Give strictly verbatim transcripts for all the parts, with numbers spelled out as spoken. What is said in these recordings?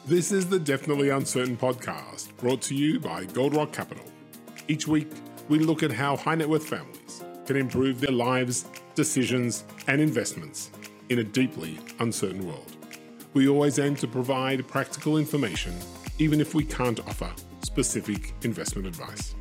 This is the Definitely Uncertain podcast, brought to you by Gold Rock Capital. Each week, we look at how high net worth families can improve their lives, decisions, and investments in a deeply uncertain world. We always aim to provide practical information, even if we can't offer specific investment advice.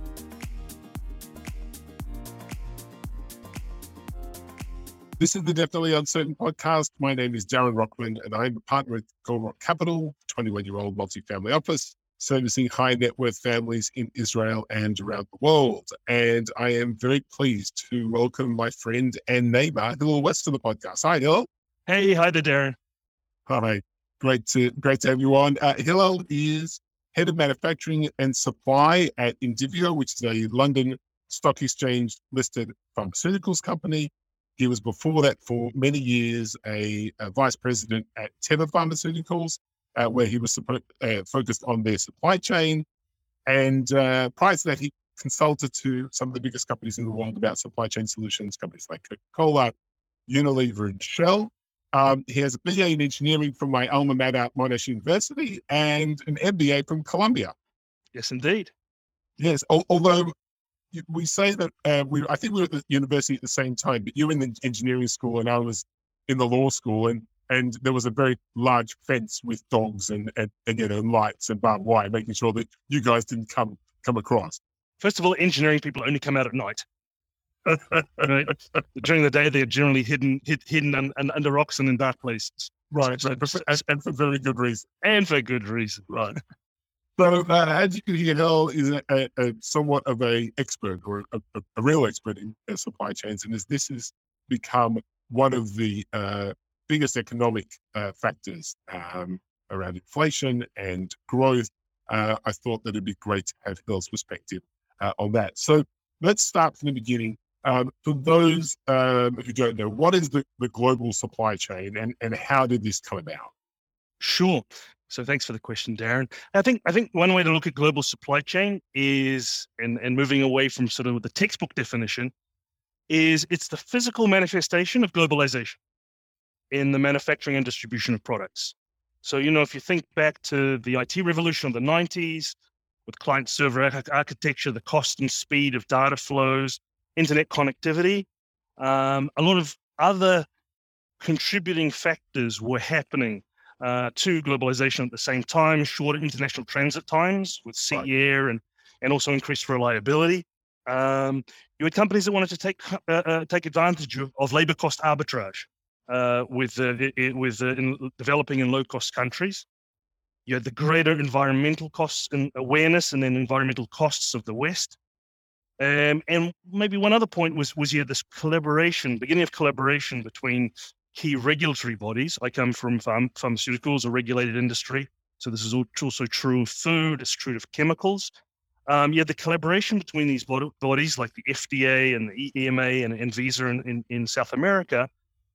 This is the Definitely Uncertain podcast. My name is Darren Rockman, and I'm a partner at Gold Rock Capital, twenty-one-year-old multifamily office, servicing high net worth families in Israel and around the world. And I am very pleased to welcome my friend and neighbor, Hillel West, to the podcast. Hi, Hillel. Hey, hi there, Darren. Hi, great to great to have you on. Uh, Hillel is head of manufacturing and supply at Indivior, which is a London Stock Exchange listed pharmaceuticals company. He was before that for many years a, a vice president at Teva Pharmaceuticals, uh, where he was uh, focused on their supply chain. And uh, prior to that, he consulted to some of the biggest companies in the world about supply chain solutions, companies like Coca-Cola, Unilever, and Shell. Um, he has a B A in engineering from my alma mater, Monash University, and an M B A from Columbia. Yes, indeed. Yes, al- although we say that uh, we, I think we were at the university at the same time, but you were in the engineering school and I was in the law school, and, and there was a very large fence with dogs and, and, and you know, lights and barbed wire, making sure that you guys didn't come, come across. First of all, engineering people only come out at night. Right? During the day, they're generally hidden hid, hidden un, un, under rocks and in dark places. Right, so, and, and for very good reason. And for good reason. Right. So, uh, as you can hear, Hillel is a, a, a somewhat of a expert or a, a, a real expert in uh, supply chains, and as this has become one of the uh, biggest economic uh, factors um, around inflation and growth, uh, I thought that it'd be great to have Hillel's perspective uh, on that. So, let's start from the beginning. Um, for those um, who don't know, what is the, the global supply chain, and, and how did this come about? Sure. So thanks for the question, Darren. I think I think one way to look at global supply chain is, and, and moving away from sort of the textbook definition, is it's the physical manifestation of globalization in the manufacturing and distribution of products. So, you know, if you think back to the I T revolution of the nineties, with client-server architecture, the cost and speed of data flows, internet connectivity, um, a lot of other contributing factors were happening Uh, to globalization at the same time, shorter international transit times with sea Right. air and, and also increased reliability. Um, you had companies that wanted to take uh, uh, take advantage of, of labor cost arbitrage uh, with uh, it, with uh, in developing in low cost countries. You had the greater environmental costs and awareness, and then environmental costs of the West. Um, and maybe one other point was was you had this collaboration, beginning of collaboration between key regulatory bodies. I come from pharm- pharmaceuticals, a regulated industry. So this is also true of food, it's true of chemicals. Um, you had the collaboration between these bod- bodies like the F D A and the E M A and Anvisa in, in, in South America.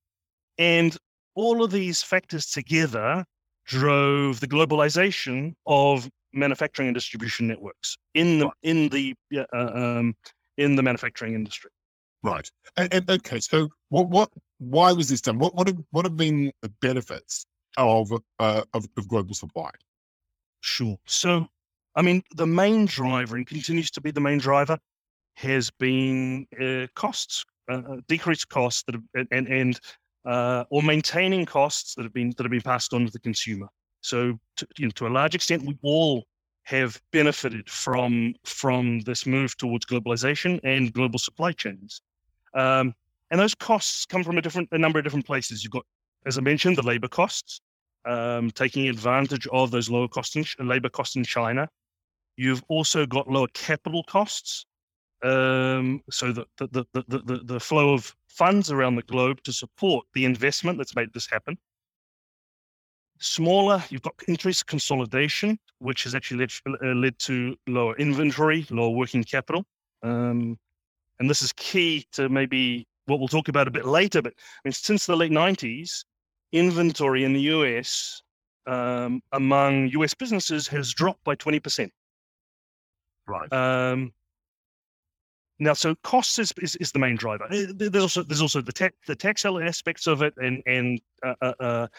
And all of these factors together drove the globalization of manufacturing and distribution networks in the, in the, uh, um, in the manufacturing industry. Right. And, and okay, so what, what, why was this done? What, what have, what have been the benefits of, uh, of, of global supply? Sure. So, I mean, the main driver, and continues to be the main driver, has been uh, costs, uh, decreased costs that have, and and uh, or maintaining costs that have been that have been passed on to the consumer. So, to, you know, to a large extent, we all have benefited from from this move towards globalization and global supply chains. Um, and those costs come from a different, a number of different places. You've got, as I mentioned, the labor costs, um, taking advantage of those lower costs in labor costs in China. You've also got lower capital costs. Um, so the, the, the, the, the, the flow of funds around the globe to support the investment that's made this happen. Smaller, you've got increased consolidation, which has actually led, uh, led to lower inventory, lower working capital. Um, and this is key to maybe what we'll talk about a bit later, but I mean, since the late nineties, inventory in the U S um, among U S businesses has dropped by twenty percent. Right. Um, now, so costs is, is, is the main driver. There's also there's also the tax the tax aspects of it, and and uh, uh,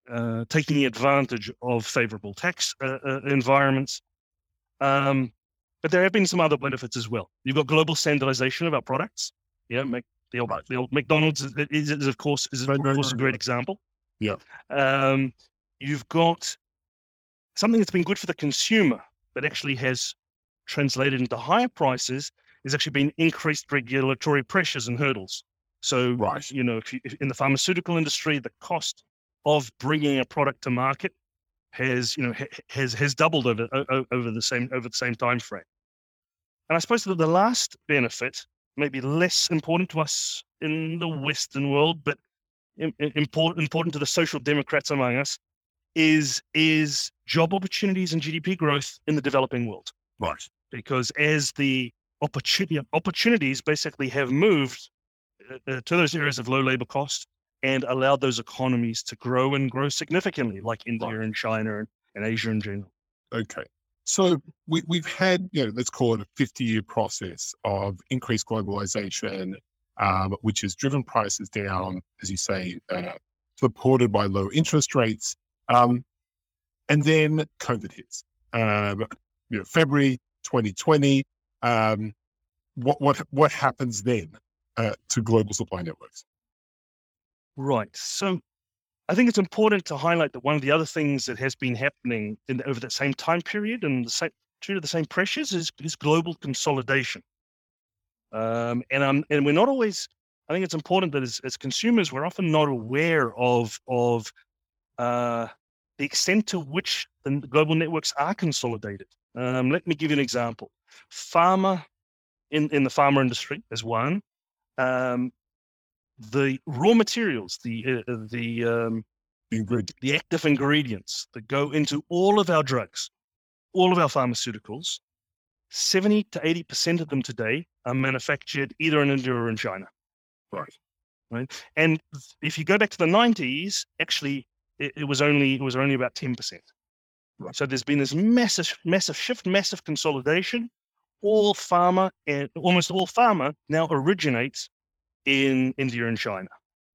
uh, taking advantage of favorable tax uh, uh, environments. Um, but there have been some other benefits as well. You've got global standardization of our products. Yeah, make, the, old, Right. the old McDonald's is, is, is of course is Right, of right, course a right, great right. example. Yeah. Um, you've got something that's been good for the consumer, but actually has translated into higher prices. There's actually been increased regulatory pressures and hurdles. So, Right. you know, if you, if in the pharmaceutical industry, the cost of bringing a product to market has, you know, ha, has has doubled over over the same over the same time frame. And I suppose that the last benefit, maybe less important to us in the Western world, but important important to the social democrats among us, is is job opportunities and G D P growth in the developing world. Right. Because as the opportunity opportunities basically have moved uh, to those areas of low labor cost and allowed those economies to grow and grow significantly, like India Right. and China and, and Asia in general. Okay. So we, we've had, you know, let's call it a fifty-year process of increased globalization, um, which has driven prices down, as you say, uh, supported by low interest rates. Um, and then COVID hits. Um, you know, February twenty twenty. Um, what what what happens then uh, to global supply networks? Right. So I think it's important to highlight that one of the other things that has been happening in the, over that same time period and the same, due to the same pressures is, is global consolidation. Um, and um, and we're not always. I think it's important that as, as consumers, we're often not aware of of uh, the extent to which the global networks are consolidated. Um, let me give you an example. Pharma, in, in the pharma industry is one. Um, the raw materials, the uh, the um, the active ingredients that go into all of our drugs, all of our pharmaceuticals, seventy to eighty percent of them today are manufactured either in India or in China. Right. Right. And if you go back to the nineties, actually, it, it was only it was only about ten percent. Right. So there's been this massive, massive shift, massive consolidation. All pharma and almost all pharma now originates in India and China.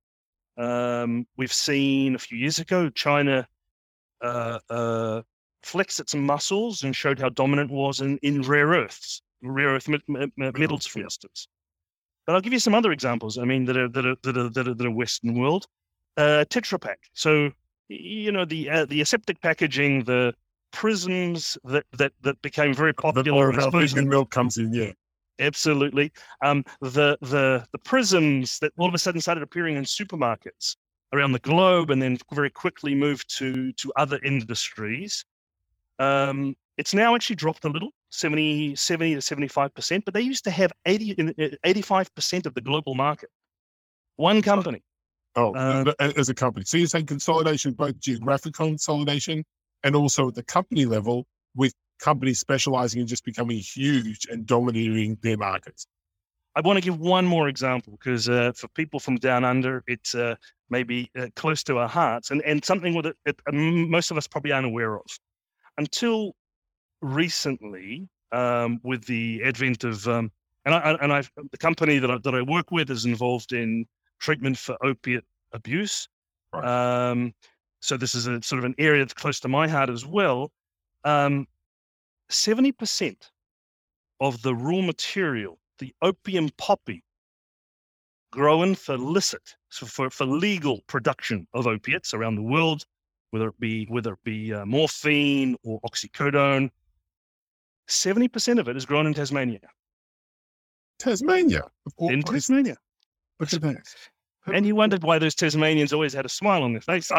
Um, we've seen a few years ago, China uh, uh, flexed its muscles and showed how dominant it was in, in rare earths, rare earth metals, for instance. But I'll give you some other examples. I mean, that are that are that are that are, that are Western world. Uh, Tetra Pak. So, you know, the uh, the aseptic packaging, the prisms that that that became very popular. The vegan milk comes in, yeah. Absolutely. Um, the the the prisms that all of a sudden started appearing in supermarkets around the globe, and then very quickly moved to to other industries. Um, it's now actually dropped a little, seventy, seventy to seventy-five percent, but they used to have eighty, eighty-five percent of the global market. One company. Oh, uh, as a company. So you're saying consolidation, both geographic consolidation and also at the company level, with companies specializing and just becoming huge and dominating their markets. I want to give one more example because uh, for people from down under, it's uh, maybe uh, close to our hearts and, and something with it, it most of us probably aren't aware of. Until recently, um, with the advent of, um, and I and I, the company that I, that I work with is involved in treatment for opiate abuse. Right. Um, so this is a sort of an area that's close to my heart as well. Um, seventy percent of the raw material, the opium poppy, grown for illicit, so for, for legal production of opiates around the world, whether it be whether it be uh, morphine or oxycodone, seventy percent of it is grown in Tasmania. Tasmania? In Tasmania. Look at that. And you wondered why those Tasmanians always had a smile on their faces.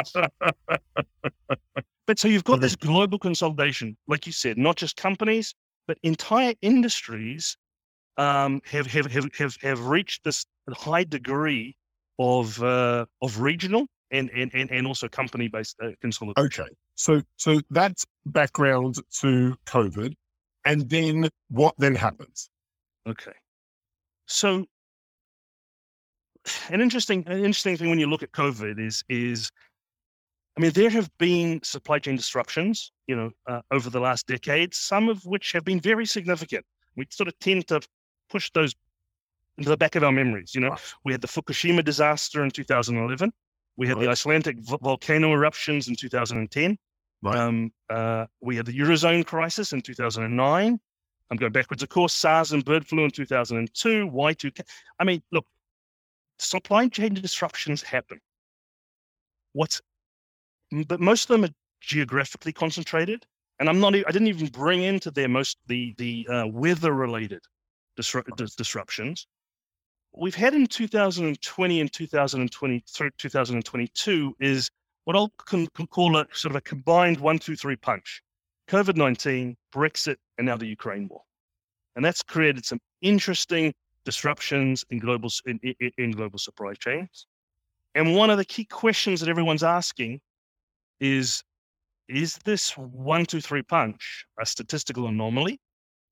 But so you've got this global consolidation, like you said, not just companies, but entire industries um, have, have have have have reached this high degree of uh, of regional and and and, and also company-based uh, consolidation. Okay, so so that's background to COVID, and then what then happens? Okay, so an interesting an interesting thing when you look at COVID is is. I mean, there have been supply chain disruptions, you know, uh, over the last decade, some of which have been very significant. We sort of tend to push those into the back of our memories. You know, we had the Fukushima disaster in two thousand eleven, We had Right. the Icelandic v- volcano eruptions in two thousand ten. Right. Um, uh, we had the Eurozone crisis in two thousand nine. I'm going backwards, of course, SARS and bird flu in two thousand two, Y two K. I mean, look, supply chain disruptions happen. What's, but most of them are geographically concentrated. And I'm not, e- I didn't even bring into there most the, the uh, weather related disru- Right. dis- disruptions. We've had in two thousand twenty and two thousand twenty through two thousand twenty-two is what I'll con- con- call a sort of a combined one, two, three punch. COVID nineteen, Brexit, and now the Ukraine war. And that's created some interesting disruptions in global, s- in, in, in global supply chains. And one of the key questions that everyone's asking is, is this one, two, three punch a statistical anomaly,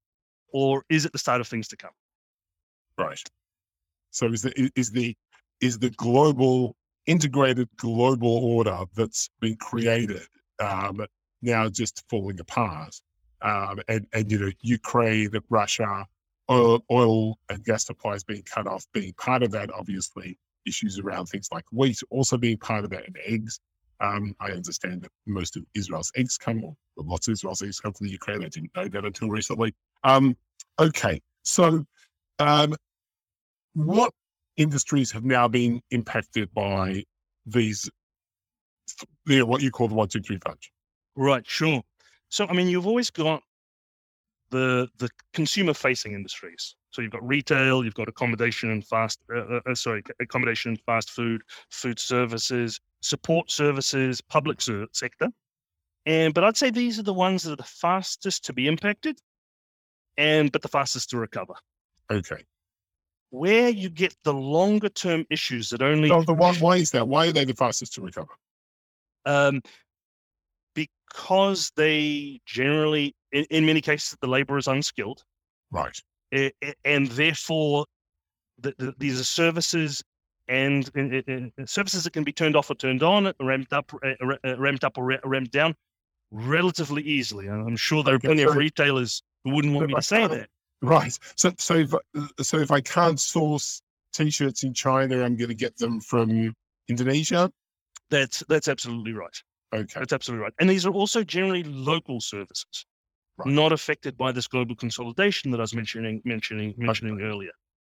or is it the start of things to come? Right. So is the is the is the global integrated global order that's been created um, now just falling apart? Um, and and you know, Ukraine, Russia, oil, oil and gas supplies being cut off, being part of that. Obviously, issues around things like wheat also being part of that, and eggs. Um, I understand that most of Israel's eggs come, or lots of Israel's eggs come from the Ukraine. I didn't know that until recently. Um, okay, so. Um, What industries have now been impacted by these, you know, what you call the one, two, three punch? Right, sure. So, I mean, you've always got the the consumer-facing industries. So you've got retail, you've got accommodation and fast, uh, uh, sorry, accommodation and fast food, food services, support services, public ser- sector. And but I'd say these are the ones that are the fastest to be impacted, and but the fastest to recover. Okay. Where you get the longer term issues that only So the one, why is that? Why are they the fastest to recover? um, because they generally, in, in many cases, the labor is unskilled, Right. eh, eh, and therefore the, the, these are services and uh, uh, services that can be turned off or turned on, ramped up, uh, uh, ramped up or ra- ramped down relatively easily. And I'm sure there are Okay, plenty of so- retailers who wouldn't want me to say that. Right. So so if so if I can't source t-shirts in China, I'm going to get them from Indonesia. That's that's absolutely right. Okay. That's absolutely right. And these are also generally local services, Right. not affected by this global consolidation that I was mentioning mentioning mentioning earlier.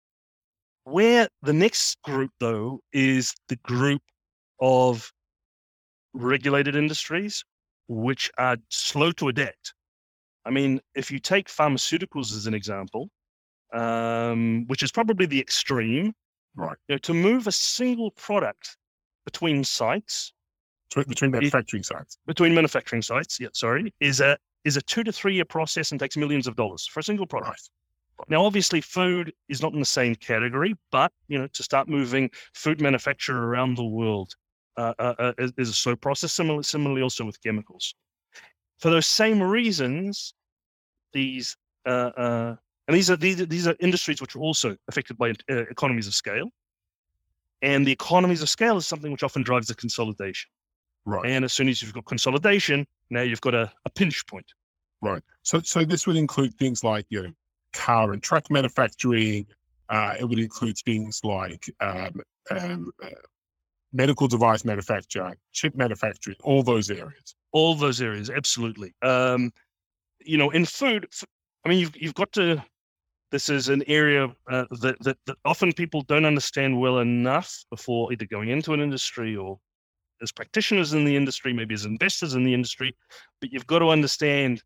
Where the next group, though, is the group of regulated industries, which are slow to adapt. I mean, if you take pharmaceuticals as an example, um, which is probably the extreme, Right. you know, to move a single product between sites, Between, between manufacturing sites. between manufacturing sites, yeah, sorry, is a is a two to three year process and takes millions of dollars for a single product. Right. Now, obviously, food is not in the same category, but you know, to start moving food manufacture around the world uh, uh, uh, is, is a slow process. Similarly, similarly, also with chemicals. For those same reasons, these uh, uh, and these are these are, these are industries which are also affected by uh, economies of scale, and the economies of scale is something which often drives the consolidation. Right. And as soon as you've got consolidation, now you've got a, a pinch point. Right. So so this would include things like, you know, car and truck manufacturing. Uh, it would include things like um, um, uh, medical device manufacture, chip manufacturing, all those areas. All those areas, absolutely. Um, you know, in food, f- I mean, you've you've got to. This is an area uh, that, that that often people don't understand well enough before either going into an industry or as practitioners in the industry, maybe as investors in the industry. But you've got to understand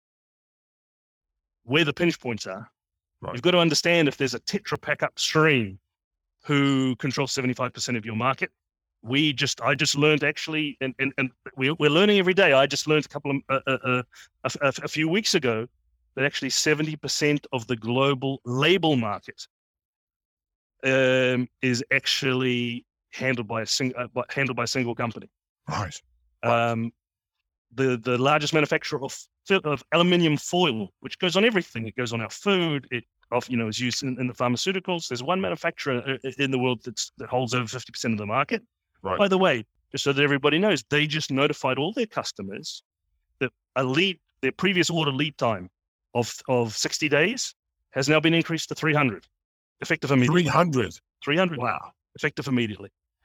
where the pinch points are. Right. You've got to understand if there's a Tetra Pak upstream who controls seventy-five percent of your market. We just, I just learned actually, and, and, and we, we're learning every day. I just learned a couple of, uh, uh, uh, a, a, a few weeks ago that actually seventy percent of the global label market um, is actually handled by a sing, uh, by, handled by a single company. Right. Um, the the largest manufacturer of of aluminium foil, which goes on everything. It goes on our food. It of you know is used in, in the pharmaceuticals. There's one manufacturer in the world that's, that holds over fifty percent of the market. Right. By the way, just so that everybody knows, they just notified all their customers that a lead their previous order lead time of of sixty days has now been increased to three hundred, effective immediately. three hundred. three hundred, Wow. effective immediately.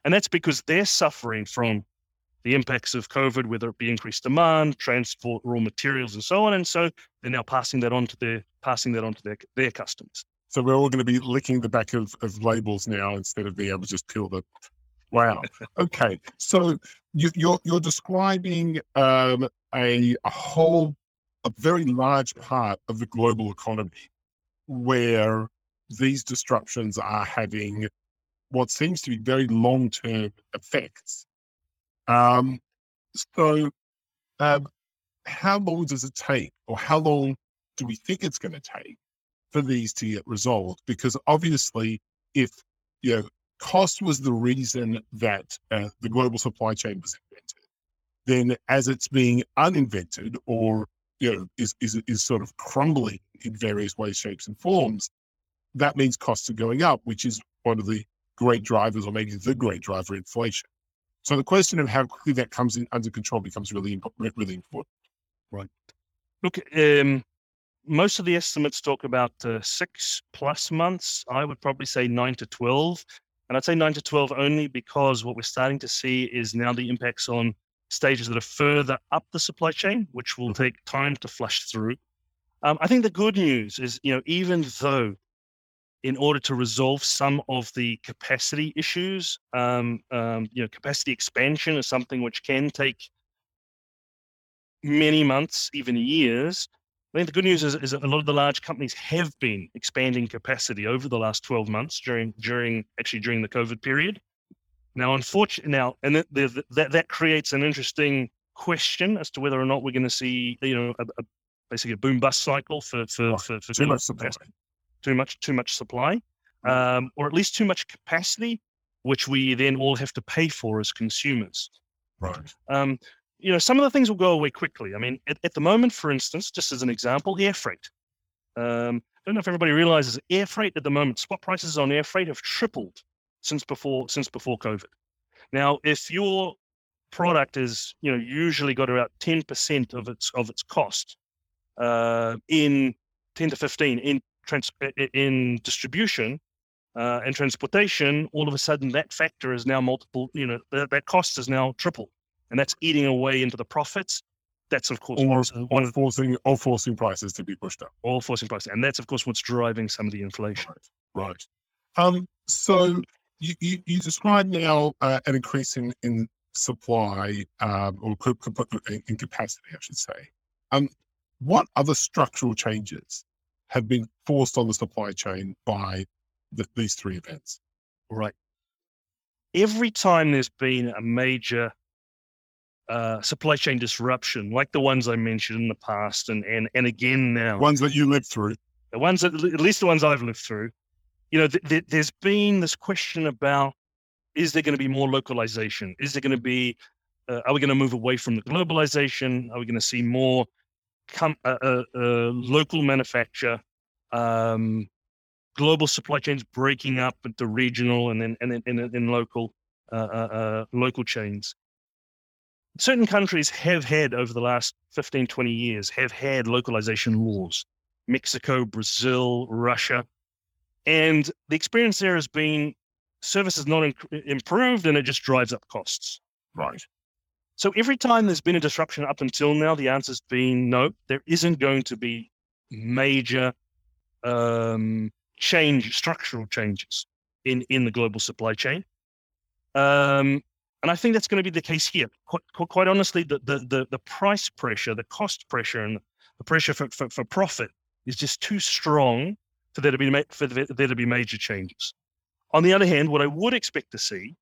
And that's because they're suffering from the impacts of COVID, whether it be increased demand, transport, raw materials, and so on. And so they're now passing that on to their passing that on to their their customers. So we're all going to be licking the back of, of labels now instead of being able to just peel them. Wow. Okay. So you, you're you're describing um, a a whole a very large part of the global economy where these disruptions are having what seems to be very long-term effects. Um, so um, how long does it take, or how long do we think it's going to take for these to get resolved? Because obviously, if you know, cost was the reason that uh, the global supply chain was invented, then as it's being uninvented, or you know, is is is sort of crumbling in various ways, shapes, and forms, that means costs are going up, which is one of the great drivers, or maybe the great driver, inflation. So the question of how quickly that comes in under control becomes really, really important. Right. Look, um, most of the estimates talk about uh, six plus months. I would probably say nine to twelve. And I'd say nine to twelve only because what we're starting to see is now the impacts on stages that are further up the supply chain, which will take time to flush through. Um, I think the good news is, you know, even though in order to resolve some of the capacity issues, um, um, you know, capacity expansion is something which can take many months, even years. I think the good news is, is that a lot of the large companies have been expanding capacity over the last twelve months during, during actually during the COVID period. Now, unfortunately, now, and that, that, that creates an interesting question as to whether or not we're going to see, you know, a, a, basically a boom bust cycle for, for, Oh, for, for too much supply. too much, too much supply, um, or at least too much capacity, which we then all have to pay for as consumers. Right. Um, you know, some of the things will go away quickly. I mean, at, at the moment, for instance, just as an example, air freight. Um, I don't know if everybody realizes air freight at the moment, spot prices on air freight have tripled since before, since before COVID. Now, if your product is, you know, usually got about ten percent of its, of its cost, uh, in ten to fifteen in trans in distribution, uh, and transportation, all of a sudden that factor is now multiple, you know, that, that cost is now triple, and that's eating away into the profits. That's of course Or, what's- one or of forcing or forcing prices to be pushed up. all forcing prices, and that's of course what's driving some of the inflation. Right. Right. Um, so you, you, you describe now uh, an increase in, in supply, um, or co- co- in capacity, I should say. Um, what other structural changes have been forced on the supply chain by the, these three events? Right. Every time there's been a major uh, supply chain disruption, like the ones I mentioned in the past, and and and again now, Ones that you lived through. the ones that, at least the ones I've lived through, you know, th- th- there's been this question about, is there going to be more localization? Is there going to be, uh, are we going to move away from the globalization? Are we going to see more com- uh, uh, uh, local manufacture, um, global supply chains breaking up into regional and then and then and, and, and local uh, uh, uh, local chains? Certain countries have had, over the last fifteen, twenty years, have had localization laws. Mexico, Brazil, Russia. And the experience there has been service is not in- improved, and it just drives up costs. Right. So every time there's been a disruption up until now, the answer's been no, there isn't going to be major um, change, structural changes in, in the global supply chain. Um, and I think that's going to be the case here. Quite, quite honestly, the, the, the, the price pressure, the cost pressure, and the pressure for, for, for profit is just too strong for there to be for there to be major changes. On the other hand, what I would expect to see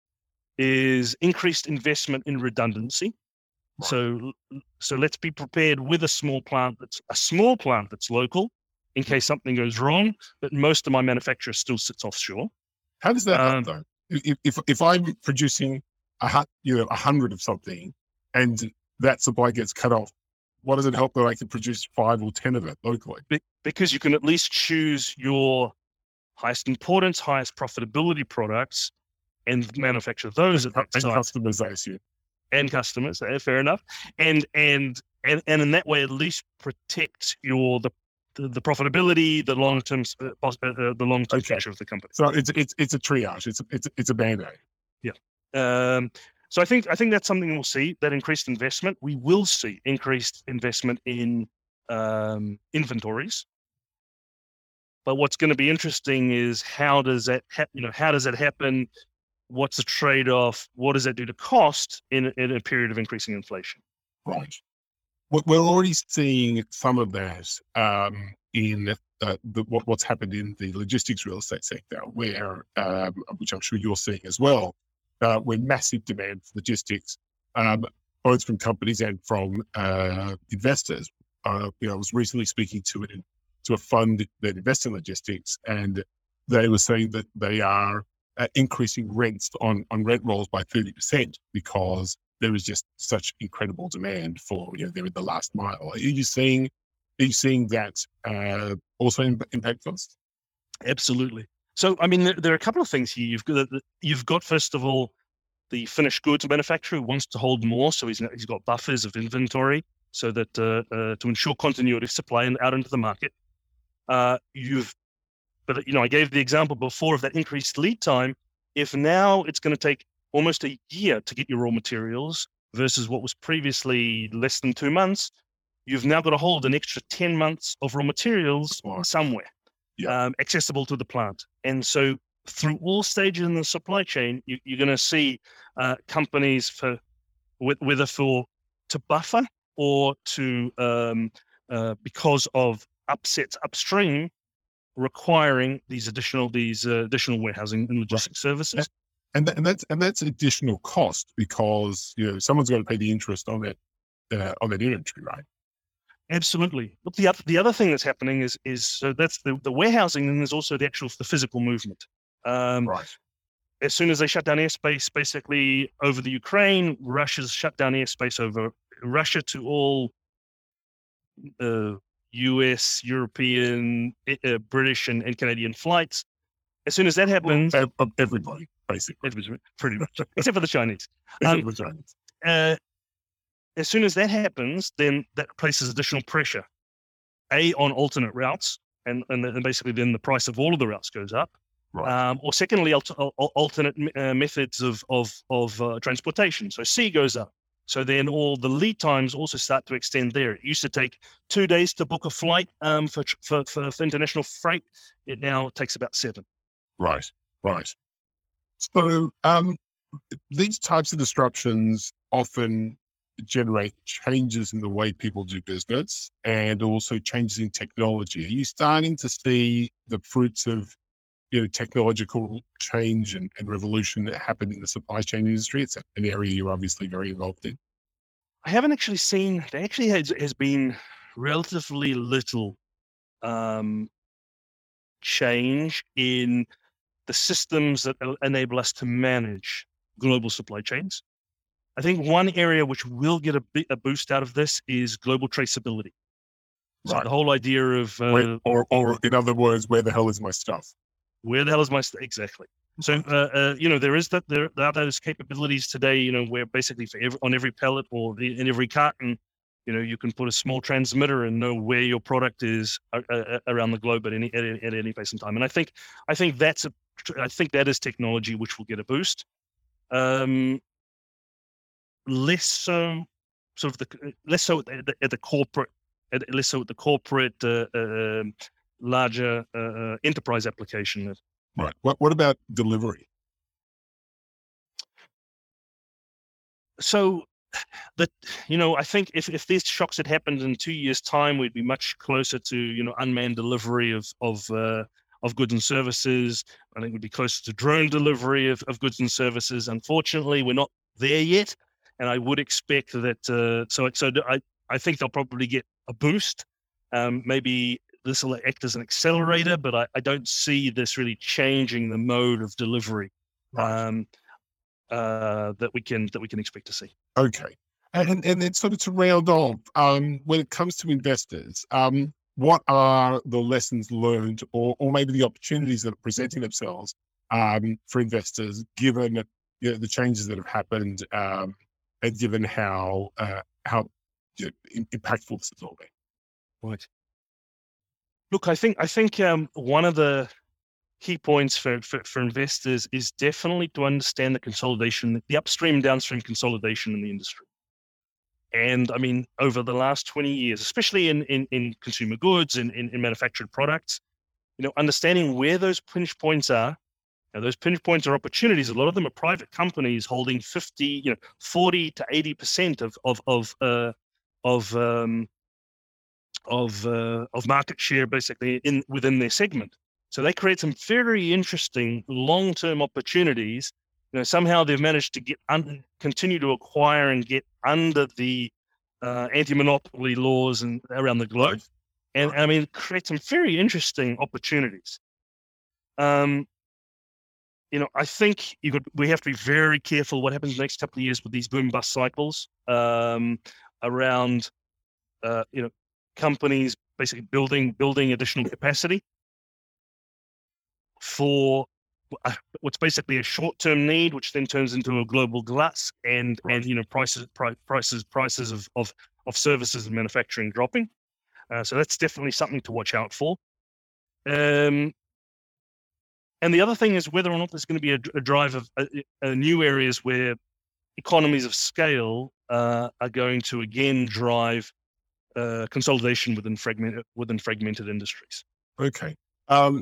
is increased investment in redundancy. Right. So, so let's be prepared with a small plant that's a small plant that's local in case something goes wrong. But most of my manufacturer still sits offshore. How does that um, help though? If, if if I'm producing a you know a hundred of something, and that supply gets cut off, what does it help that I can produce five or ten of it locally? Because you can at least choose your highest importance, highest profitability products and manufacture those at that and time. customers, I assume. And customers, eh, fair enough. And and and and in that way, at least protect your the the, the profitability, the long term, uh, uh, the long term Okay. future of the company. So it's it's it's a triage. It's a, it's a, it's a band-aid. Yeah. Um, so I think I think that's something we'll see, that increased investment. We will see increased investment in um, inventories. But what's going to be interesting is how does that ha- you know how does that happen? What's the trade-off? What does that do to cost in, in a period of increasing inflation? Right. We- We're already seeing some of that um, in uh, the, what, what's happened in the logistics real estate sector, where, um, which I'm sure you're seeing as well, uh, where massive demand for logistics, um, both from companies and from uh, investors. Uh, you know, I was recently speaking to it to a fund that invests in logistics, and they were saying that they are uh, increasing rents on on rent rolls by thirty percent because there is just such incredible demand for, you know, they're in the last mile. Are you seeing, are you seeing that uh, also in, impact us? Absolutely. So, I mean, there, there are a couple of things here. You've got, you've got first of all, the finished goods manufacturer who wants to hold more, so he's he's got buffers of inventory so that uh, uh, to ensure continuity of supply and out into the market. Uh, you've, but you know, I gave the example before of that increased lead time. If now it's going to take almost a year to get your raw materials versus what was previously less than two months, you've now got to hold an extra ten months of raw materials Wow. somewhere, Yeah. um, accessible to the plant. And so through all stages in the supply chain, you, you're going to see uh, companies for whether for to buffer or to um, uh, because of upsets upstream, requiring these additional these uh, additional warehousing and logistics services. And, th- and that's and that's additional cost because, you know, someone's got to pay the interest on that uh, on that inventory, right? Absolutely. But the other, the other thing that's happening is is so that's the, the warehousing, and there's also the actual the physical movement. Um, Right. As soon as they shut down airspace, basically over the Ukraine, Russia's shut down airspace over Russia to all uh, U S, European, uh, British, and, and Canadian flights. As soon as that happens, Well, ev- everybody basically, everybody's pretty much, except for the Chinese. except Um, for the Chinese. uh, as soon as that happens, then that places additional pressure, A, on alternate routes, and, and, and basically then the price of all of the routes goes up. Right. Um, or secondly, alter, al- alternate uh, methods of, of, of uh, transportation. So sea goes up. So then all the lead times also start to extend there. It used to take two days to book a flight um, for, for, for, for international freight. It now takes about seven. Right. Right. So um, these types of disruptions often generate changes in the way people do business and also changes in technology. Are you starting to see the fruits of, you know, technological change and, and revolution that happened in the supply chain industry? It's an area you're obviously very involved in. I haven't actually seen, there actually has, has been relatively little um, change in the systems that enable us to manage global supply chains. I think one area which will get a, bit, a boost out of this is global traceability. So Right. the whole idea of uh, Where, or, or in other words, where the hell is my stuff? where the hell is my st- exactly? So uh, uh, you know there is that there, there are those capabilities today. You know where basically for every, on every pallet or the, in every carton, you know you can put a small transmitter and know where your product is uh, uh, around the globe at any at, at any place in time. And I think I think that's a I think that is technology which will get a boost. Um, less so, sort of the less so at the, at the corporate, at, less so at the corporate, uh, uh, larger uh, uh, enterprise application. Right. What What about delivery? So that you know, I think if if these shocks had happened in two years' time, we'd be much closer to you know unmanned delivery of of uh, of goods and services. I think we'd be closer to drone delivery of, of goods and services. Unfortunately, we're not there yet, and I would expect that. Uh, so so I I think they'll probably get a boost. Um, maybe this will act as an accelerator, but I, I don't see this really changing the mode of delivery. Right. Um, uh, that we can that we can expect to see. Okay. And and then sort of to round off, um, when it comes to investors, um, what are the lessons learned, or or maybe the opportunities that are presenting themselves um, for investors, given, you know, the changes that have happened, um, and given how uh, how you know, impactful this has all been? Right. Look, I think I think um, one of the key points for, for, for investors is definitely to understand the consolidation, the upstream and downstream consolidation in the industry. And I mean, over the last twenty years, especially in, in, in consumer goods and in, in manufactured products, you know, understanding where those pinch points are. Now, those pinch points are opportunities. A lot of them are private companies holding fifty, you know, forty to eighty percent of of of uh, of um, of uh, of market share, basically in within their segment. So they create some very interesting long-term opportunities. You know, somehow they've managed to get un- continue to acquire and get under the uh, anti-monopoly laws and around the globe, and I mean, create some very interesting opportunities. Um, you know, I think you could. We have to be very careful what happens the next couple of years with these boom bust cycles um, around, uh, you know, companies basically building building additional capacity for uh, what's basically a short-term need, which then turns into a global glut, and right. and you know prices pri- prices prices of, of of services and manufacturing dropping. Uh, so that's definitely something to watch out for. Um, and the other thing is whether or not there's going to be a, a drive of uh, uh, new areas where economies of scale uh, are going to again drive uh, consolidation within fragmented within fragmented industries. Okay. Um,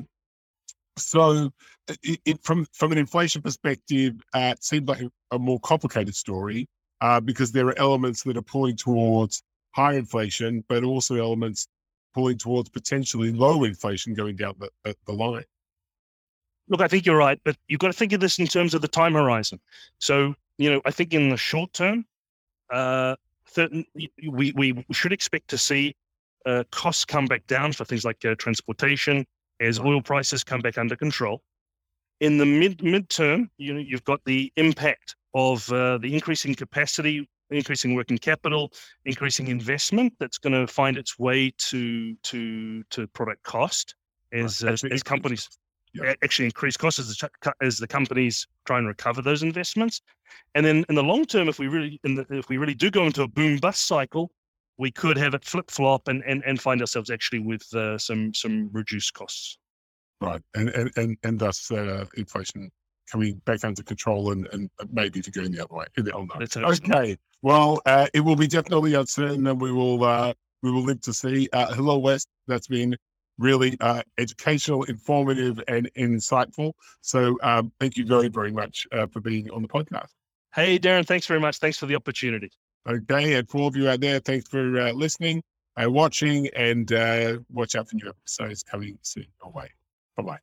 So it, it, from, from an inflation perspective, uh, it seems like a, a more complicated story uh, because there are elements that are pulling towards high inflation, but also elements pulling towards potentially low inflation going down the, the, the line. Look, I think you're right, but you've got to think of this in terms of the time horizon. So, you know, I think in the short term, uh, certain, we, we should expect to see uh, costs come back down for things like uh, transportation, as oil prices come back under control. In the mid midterm, you know, you've got the impact of uh, the increasing capacity, increasing working capital, increasing investment that's going to find its way to to to product cost as right. uh, as companies yeah. actually increase costs as the, as the companies try and recover those investments. And then in the long term, if we really in the, if we really do go into a boom bust cycle, we could have it flip flop and, and, and find ourselves actually with uh, some some reduced costs. Right, and and and, and thus uh, inflation coming back under control and, and maybe to going the other way. Okay, well, uh, it will be definitely uncertain, and we will uh, we will live to see. Uh, hello, Wes. That's been really uh, educational, informative, and insightful. So um, thank you very very much uh, for being on the podcast. Hey, Darren, thanks very much. Thanks for the opportunity. Okay, and for all of you out there, thanks for uh, listening and watching, and uh, watch out for new episodes coming soon your way. Bye-bye.